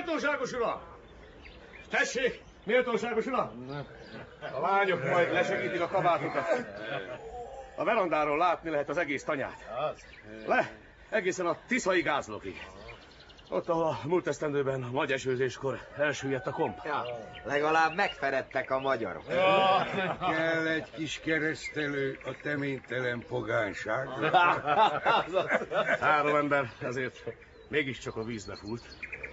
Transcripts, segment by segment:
Méltóságos uram! Tessék, méltóságos uram! A lányok majd lesegítik a kabátokat. A verandáról látni lehet az egész tanyát. Egészen a Tiszai gázlókig. Ott, ahol a múlt esztendőben a nagy esőzéskor elsüllyedt a komp. Ja, legalább megferedtek a magyarok. Kell egy kis keresztelő a teménytelen pogányságra. 3 ember, ezért mégiscsak a vízbe fúlt.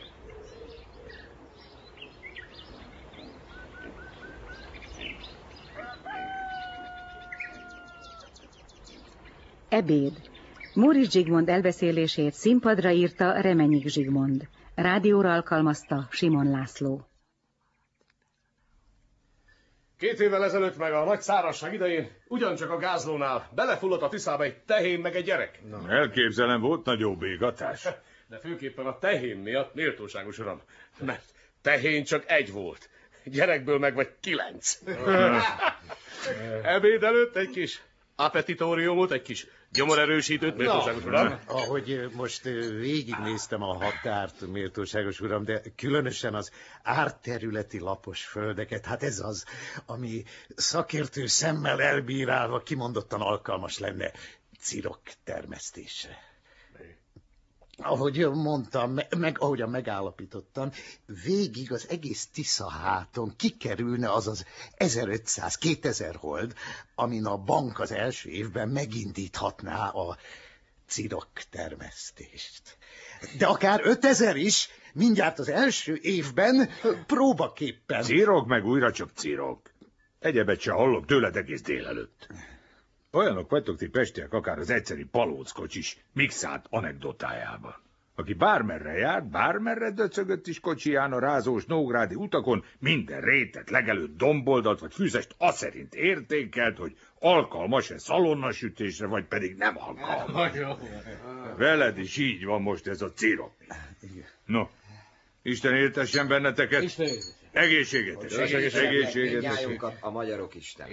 Ebéd. Móricz Zsigmond elbeszélését színpadra írta Remenyik Zsigmond. Rádióra alkalmazta Simon László. 2 évvel ezelőtt meg a nagy szárazság idején ugyancsak a gázlónál belefulladt a Tiszába egy tehén meg egy gyerek. Elképzelem, volt nagyobb égatás. De főképpen a tehén miatt, méltóságos uram, mert tehén csak 1 volt. Gyerekből meg vagy 9. Ebéd előtt egy kis appetitóriumot, egy kis gyomorerősítőt, méltóságos uram. Ahogy most végignéztem a határt, méltóságos uram, de különösen az árterületi lapos földeket, hát ez az, ami szakértő szemmel elbírálva kimondottan alkalmas lenne cirok termesztésre. Ahogy mondtam, ahogyan megállapítottam, végig az egész Tiszaháton kikerülne az 1500-2000 hold, amin a bank az első évben megindíthatná a cirok termesztést. De akár 5000 is, mindjárt az első évben próbaképpen. Cirok meg újra csak cirok. Egyebet se hallok tőled egész délelőtt. Olyanok vagytok ti pestiek, akár az egyszeri palóckocsis mixált anekdotájában. Aki bármerre járt, bármerre döcögött is kocsiján a rázós nógrádi utakon, minden rétet, legelőtt domboldat vagy fűzest azt szerint értékelt, hogy alkalmas-e szalonnasütésre, vagy pedig nem alkalmas. Veled is így van most ez a cirok. No, Isten éltessen benneteket. Egészségetes. Egészségetes. A magyarok Isten.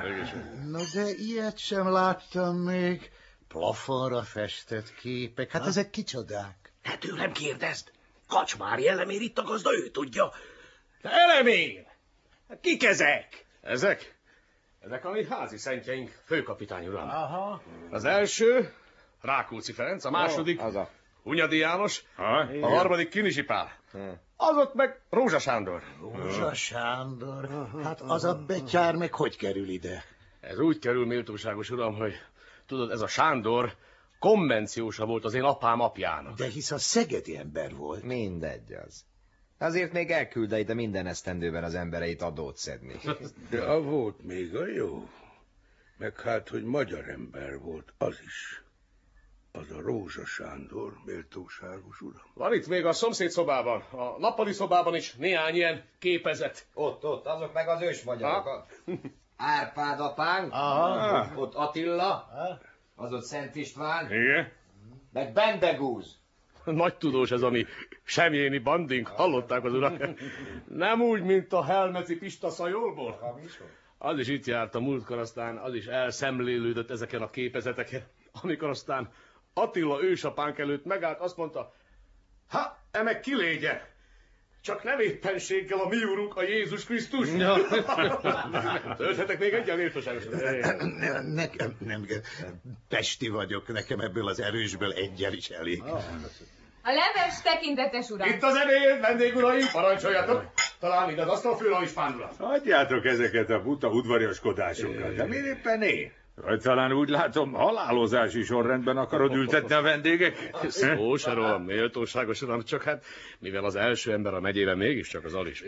No de ilyet sem láttam még. Plafonra festett képek, hát ezek kicsodák. Ne tőlem kérdezd. Kacsmári Elemér itt a gazda, ő tudja. De Elemér! Kik ezek? Ezek a mi házi szentjeink, főkapitány uram. Aha. Az első Rákóczi Ferenc, a második Hunyadi János, a harmadik Kinizsi Pál. Az ott meg Rózsa Sándor. Rózsa Sándor? Hát az a betyár meg hogy kerül ide? Ez úgy kerül, méltóságos uram, hogy tudod, ez a Sándor konvenciósa volt az én apám apjának. De hisz a szegedi ember volt. Mindegy az. Azért még elküldte ide minden esztendőben az embereit adót szedni. De a volt még a jó. Meg hát, hogy magyar ember volt, az is. Az a Rózsa Sándor, méltóságos uram. Van itt még a szomszéd szobában, a nappali szobában is néhány ilyen képezet. Ott, azok meg az ősmagyarok. Árpád apánk, ott Attila, az ott Szent István, Igen? meg Bendegúz. Nagy tudós ez a mi Semjéni bandink, hallották az urak? Nem úgy, mint a Helmeci Pista Szajolból. Az is itt járt a múltkor, aztán az is elszemlélődött ezeken a képezeteken, amikor aztán Attila ősapánk előtt megállt, azt mondta, meg kilégye, csak nem éppenséggel a mi úrunk, a Jézus Krisztus. Tölthetek még egyen méltóságosan? Nem, pesti vagyok, nekem ebből az erősből egyel is elég. A leves tekintetes uram. Itt az ebéd, vendéguraim, parancsoljatok. Talán ide az asztalfőre is pándulat. Hagyjátok ezeket a buta udvariaskodásokat, de miért éppen én? Vagy talán úgy látom, halálozási sorrendben akarod ültetni a vendégeket? Szó se róla, méltóságos uram, csak hát, mivel az első ember a megyében mégiscsak az Alis.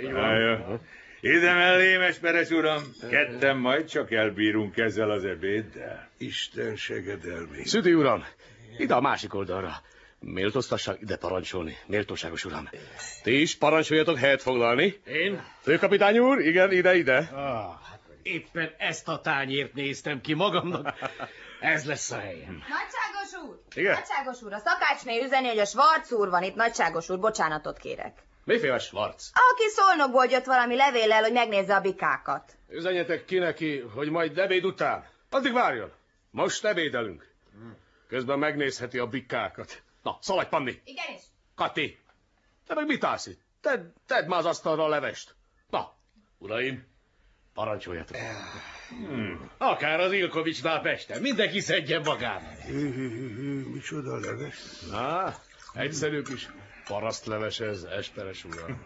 Ide mellém, esperes uram, ketten majd csak elbírunk ezzel az ebéddel. Isten segedelmét. Szüdi uram, ide a másik oldalra. Méltóztassak ide parancsolni, méltóságos uram. Ti is parancsoljatok helyet foglalni. Én? Főkapitány úr, igen, ide. Éppen ezt a tányért néztem ki magamnak. Ez lesz a helyem. Nagyságos úr! Igen? Nagyságos úr, a szakácsné üzeni, hogy a Schwarz úr van itt, nagyságos úr, bocsánatot kérek. Miféle Schwarz? Aki Szolnokból jött valami levéllel, hogy megnézze a bikákat. Üzenjetek ki neki, hogy majd ebéd után. Addig várjon. Most ebédelünk. Közben megnézheti a bikákat. Na, szaladj, Panni! Igenis. Kati! Te meg mit állsz itt? Tedd már az asztalra a levest. Na, uraim, parancsoljatok. Akár az Ilkovicsnál Pesten, mindenki szedjen magának. Micsoda leves? Na, egyszerű kis parasztleves ez, Esperes uram.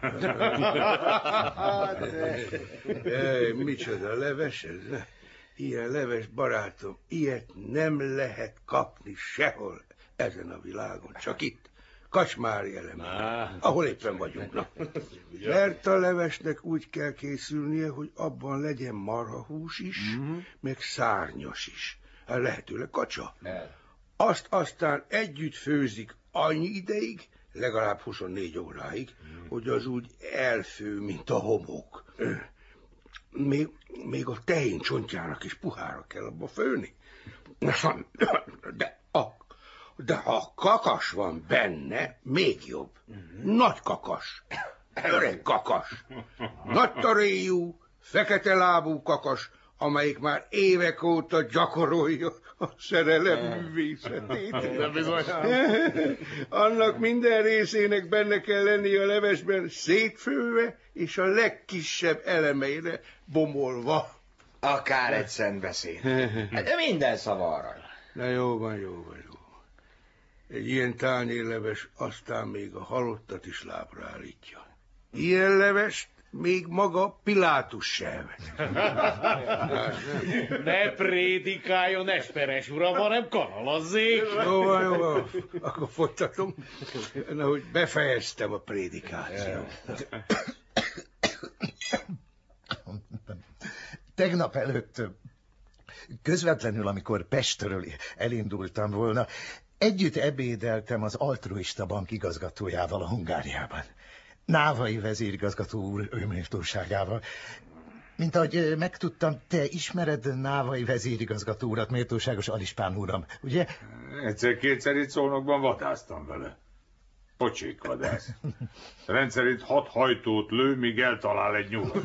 Micsoda leves ez? Ilyen leves, barátom, ilyet nem lehet kapni sehol ezen a világon, csak itt, Kacsmári Elemen, ahol éppen vagyunk. Na. Mert a levesnek úgy kell készülnie, hogy abban legyen marhahús is, meg szárnyas is. Hát lehetőleg kacsa. Azt aztán együtt főzik annyi ideig, legalább 24 óráig, hogy az úgy elfő, mint a homok. Még a tehén csontjának is puhára kell abba főni. De ha kakas van benne, még jobb. Nagy kakas, öreg kakas, nagy taréjú, fekete lábú kakas, amelyik már évek óta gyakorolja a szerelem művészetét. Annak minden részének benne kell lenni a levesben szétfőve, és a legkisebb elemeire bomolva. Akár egy szent beszéd. De minden szava arany. Na jó van. Egy ilyen tányérleves aztán még a halottat is lábra állítja. Ilyen levest még maga Pilátus sem. Ne prédikáljon, Esperes uram, hanem kanalazzék. Jó van. Akkor folytatom. Na, hogy befejeztem a prédikációt. Tegnap előtt, közvetlenül, amikor Pestről elindultam volna, együtt ebédeltem az Altruista Bank igazgatójával a Hungáriában. Návai vezérigazgató úr méltóságával. Mint ahogy megtudtam, te ismered Návai vezérigazgató urat, méltóságos Alispán uram, ugye? Egyszer-kétszer itt Szolnokban vadásztam vele. Pocsékvadász. Rendszerint 6 hajtót lő, míg eltalál egy nyulat.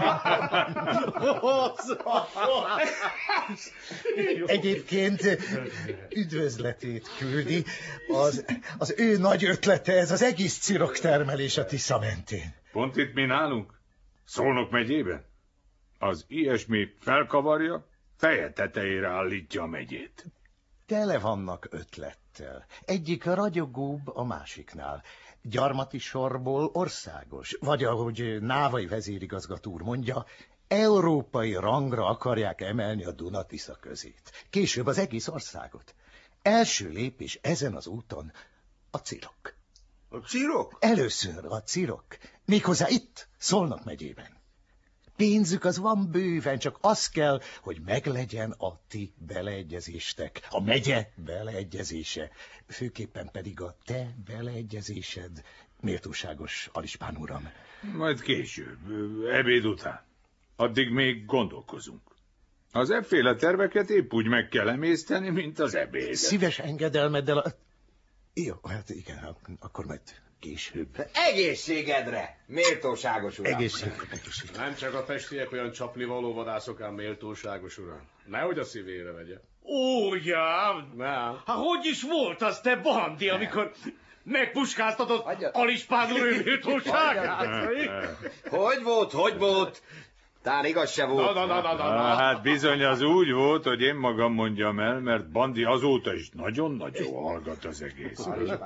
Egyébként üdvözletét küldi. Az ő nagy ötlete, ez az egész ciroktermelés a Tisza mentén. Pont itt mi nálunk? Szolnok megyében? Az ilyesmi felkavarja, feje tetejére állítja a megyét. Tele vannak ötlettel. Egyik a ragyogóbb a másiknál. Gyarmati sorból országos, vagy ahogy Návai vezérigazgató úr mondja, európai rangra akarják emelni a Duna-Tisza közét. Később az egész országot. Első lépés ezen az úton a cirok. A cirok? Először a cirok. Méghozzá itt, Szolnok megyében. Pénzük az van bőven, csak az kell, hogy meglegyen a ti beleegyezéstek, a megye beleegyezése, főképpen pedig a te beleegyezésed, méltóságos Alispán uram. Majd később, ebéd után. Addig még gondolkozunk. Az efféle terveket épp úgy meg kell emészteni, mint az ebédet. Szíves engedelmeddel Jó, hát igen, akkor majd később. Egészségedre, méltóságos uram. Egészségedre. Nem csak a pestiek olyan csapnivaló vadászok, ám méltóságos uram. Nehogy a szívére vegye. Ugyan? Nem. Hát hogy is volt az, te Bandi, amikor megpuskáztatod Alispán úr méltóságát? Hogy volt? Tán igaz se volt. Na. Hát bizony az úgy volt, hogy én magam mondjam el, mert Bandi azóta is nagyon-nagyon hallgat az egész.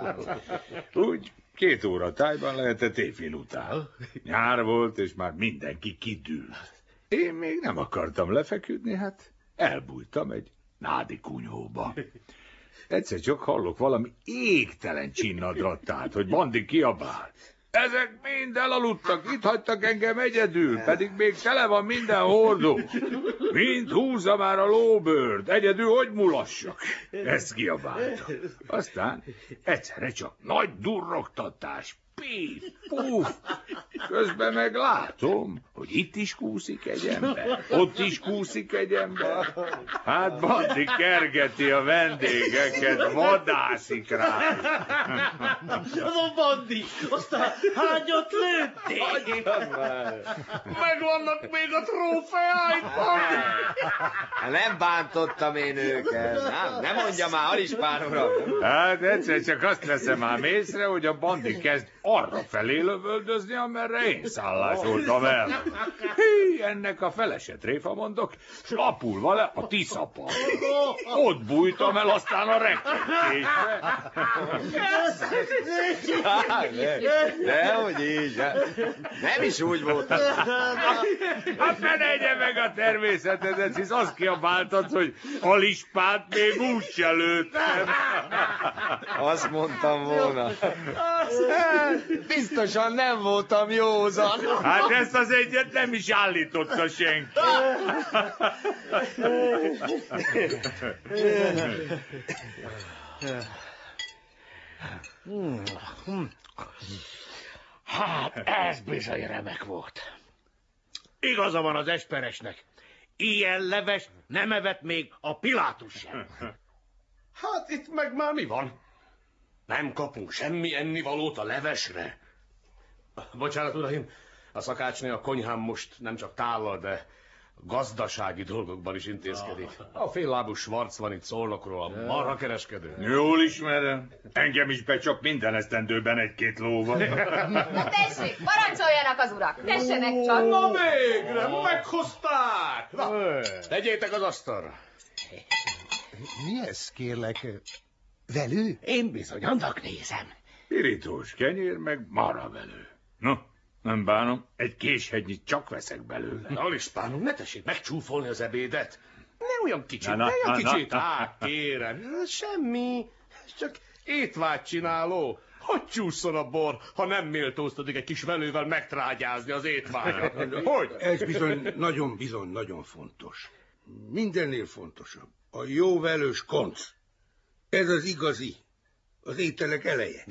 Úgy 2 óra tájban lehetett éjfél után. Nyár volt, és már mindenki kidült. Én még nem akartam lefeküdni, hát elbújtam egy nádi kunyhóba. Egyszer csak hallok valami égtelen csinnadrattát, hogy Bandi kiabál. Ezek mind elaludtak, itt hagytak engem egyedül, pedig még tele van minden hordó. Mind húzza már a lóbőrt, egyedül hogy mulassak. Ezt kiabálta. Aztán egyszerre csak nagy durrogtatás. Pif, puf. Közben meg látom, hogy itt is kúszik egy ember, ott is kúszik egy ember. Hát Bandi kergeti a vendégeket, vadászik rá. Az Bandi, aztán hányat lőtték? Megvannak még a trófeáid, Bandi! Nem bántottam én őket. Nem mondja már, Alispán uram. Hát egyszer csak azt veszem ám észre, hogy a Bandi kezd arra felé lövöldözni, amerre én szállásoltam el. Hí, ennek a feleset tréfa mondok, s lapulva le a Tiszapa. Ott bújtam el, aztán a rekkedésbe. Dehogy így, nem is úgy voltam. Hát felejtje meg a természetedet, hisz azt kiabáltad, hogy Alispát még úgy se lőttem. Azt mondtam volna. Biztosan nem voltam józan. Hát ezt az egyet nem is állította senki. Hát, ez bizony remek volt. Igaza van az esperesnek. Ilyen leves nem evett még a Pilátus sem. Hát itt meg már mi van? Nem kapunk semmi ennivalót a levesre. Bocsánat, uraim, a szakácsné a konyhám most nem csak tállal, de gazdasági dolgokban is intézkedik. A féllábú Schwarz van itt Szolnokról, a marhakereskedő. Jól ismerem. Engem is becsap minden esztendőben egy-két lóval. Na tessék, parancsoljanak az urak, tessenek csak. Na végre, meghozták! Na, tegyétek az asztalra. Mi ez, kérlek? Velő? Én bizony annak nézem. Pirítós kenyér, meg maravelő. No, nem bánom, egy késhegynyit csak veszek belőle. Alispánunk, ne tessék megcsúfolni az ebédet. Ne olyan kicsit, olyan kicsit. Kérem, semmi, csak étvágyt csináló. Hogy csúszson a bor, ha nem méltóztatik egy kis velővel megtrágyázni az étvágyat? Hogy? Ez bizony nagyon fontos. Mindennél fontosabb. A jó velős konc. Ez az igazi. Az ételek eleje.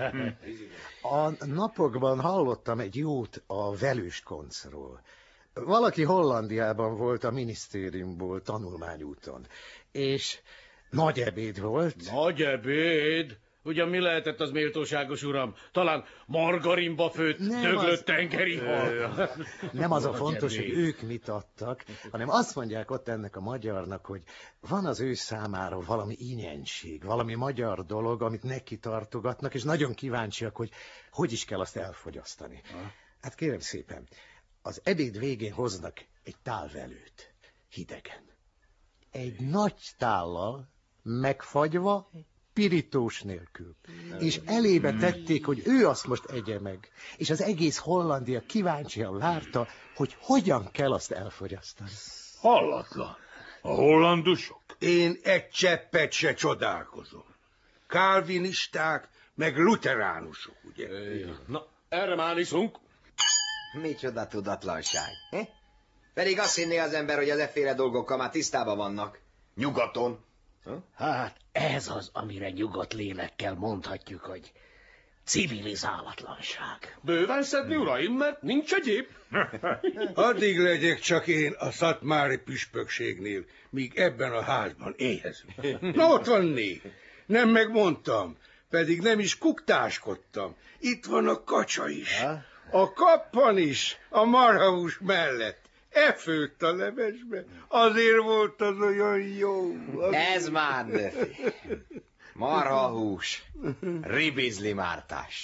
A napokban hallottam egy jót a velős koncról. Valaki Hollandiában volt a minisztériumból tanulmányúton, és nagy ebéd volt. Nagy ebéd? Ugyan mi lehetett az, méltóságos uram? Talán margarinba főtt, döglött tengeri hal. Nem az a fontos, hogy ők mit adtak, hanem azt mondják ott ennek a magyarnak, hogy van az ő számára valami inyenség, valami magyar dolog, amit neki tartogatnak, és nagyon kíváncsiak, hogy is kell azt elfogyasztani. Hát kérem szépen, az ebéd végén hoznak egy tálvelőt, hidegen. Egy nagy tállal, megfagyva, pirítós nélkül. És elébe tették, hogy ő azt most egye meg. És az egész Hollandia kíváncsian várta, hogy hogyan kell azt elfogyasztani. Hallatlan. A hollandusok? Én egy cseppet se csodálkozom. Kálvinisták, meg luteránusok, ugye? Na, erre már iszunk. Micsoda tudatlanság. Pedig azt hinné az ember, hogy az efféle dolgokkal már tisztában vannak. Nyugaton. Hát ez az, amire nyugodt lélekkel mondhatjuk, hogy civilizálatlanság. Bőven szedni, uraim, mert nincs egyéb. Addig legyek csak én a szatmári püspökségnél, míg ebben a házban éhezünk. Na ott van né. Nem megmondtam, pedig nem is kuktáskodtam. Itt van a kacsa is. A kappan is, a marhahús mellett. Főtt a levesbe, azért volt az olyan jó. Ez már nöfi. Marhahús, ribizli mártás.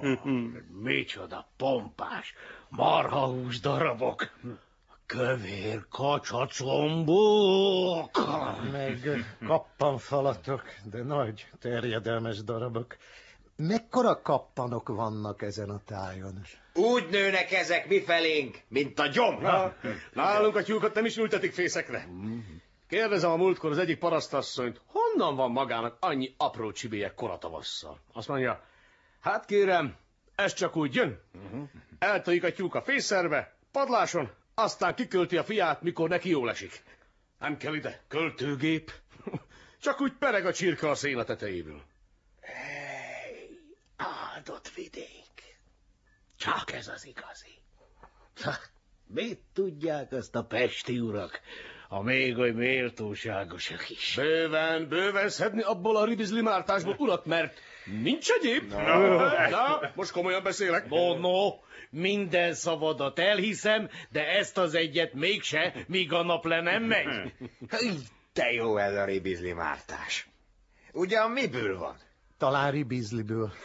Micsoda pompás, marhahús darabok, kövér kacsacombok. Meg kappanfalatok, de nagy, terjedelmes darabok. Mekkora kappanok vannak ezen a tájon? Úgy nőnek ezek mifelénk, mint a gyom. Nálunk a tyúkot nem is ültetik fészekre. Kérdezem a múltkor az egyik parasztasszonyt, honnan van magának annyi apró csibélyek koratavasszal. Azt mondja, hát kérem, ez csak úgy jön. Eltojik a tyúk a fészerbe, padláson, aztán kikölti a fiát, mikor neki jól esik. Nem kell ide költőgép. Csak úgy pereg a csirke a széna tetejéből. Áldott vidék. Csak ez az igazi. Mit tudják azt a pesti urak, a még oly méltóságosak is? Bőven szedni abból a ribizli mártásból, urat, mert nincs egyéb. Na, most komolyan beszélek. No, minden szavadat elhiszem, de ezt az egyet mégse, míg a nap le nem megy. De jó ez a ribizli mártás. Ugyan miből van? Talán ribizliből.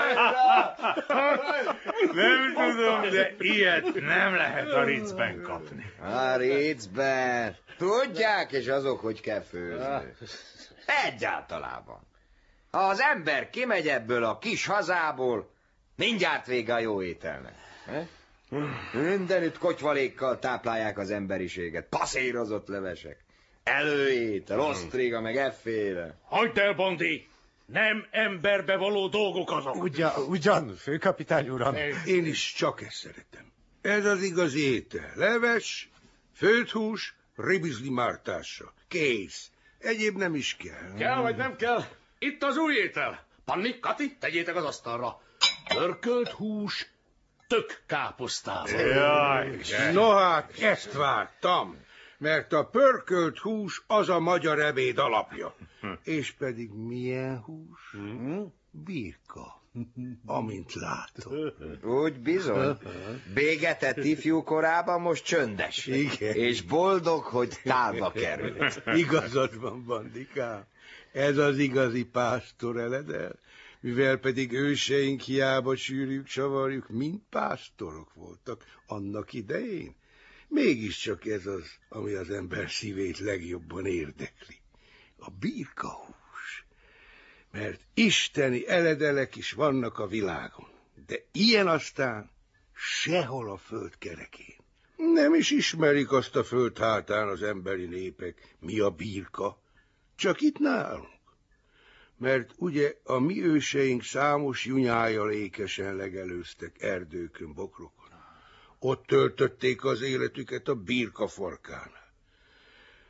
Nem tudom, de ilyet nem lehet a Ritzben kapni. A Ritzben. Tudják, és azok, hogy kell főzni. Egyáltalában. Ha az ember kimegy ebből a kis hazából, mindjárt vége a jó ételnek. Mindenütt kotyvalékkal táplálják az emberiséget. Passzírozott levesek. Előétel, osztriga, meg efféle. Hagyd el, Bandi! Nem emberbe való dolgok azok. Ugyan, főkapitány uram. Én is csak ezt szeretem. Ez az igazi étel. Leves, főthús, ribizli mártása. Kész. Egyéb nem is kell. Kell vagy nem kell? Itt az új étel. Panni, Kati, tegyétek az asztalra. Pörkölt hús, tök káposztával. Jaj, No hát, ezt vártam. Mert a pörkölt hús az a magyar ebéd alapja. És pedig milyen hús? Birka. Amint látom. Úgy bizony. Bégetett ifjú korában most csöndes. Igen. És boldog, hogy tálba került. Igazad van, Bandikám. Ez az igazi pásztor eledel. Mivel pedig őseink hiába sűrjük, csavarjuk, mind pásztorok voltak annak idején. Mégiscsak ez az, ami az ember szívét legjobban érdekli. A birkahús. Mert isteni eledelek is vannak a világon. De ilyen aztán sehol a föld kerekén. Nem is ismerik azt a föld hátán az emberi népek, mi a birka. Csak itt nálunk. Mert ugye a mi őseink számos junyájjal ékesen legelőztek erdőkön, bokrokon. Ott töltötték az életüket a birka farkánál.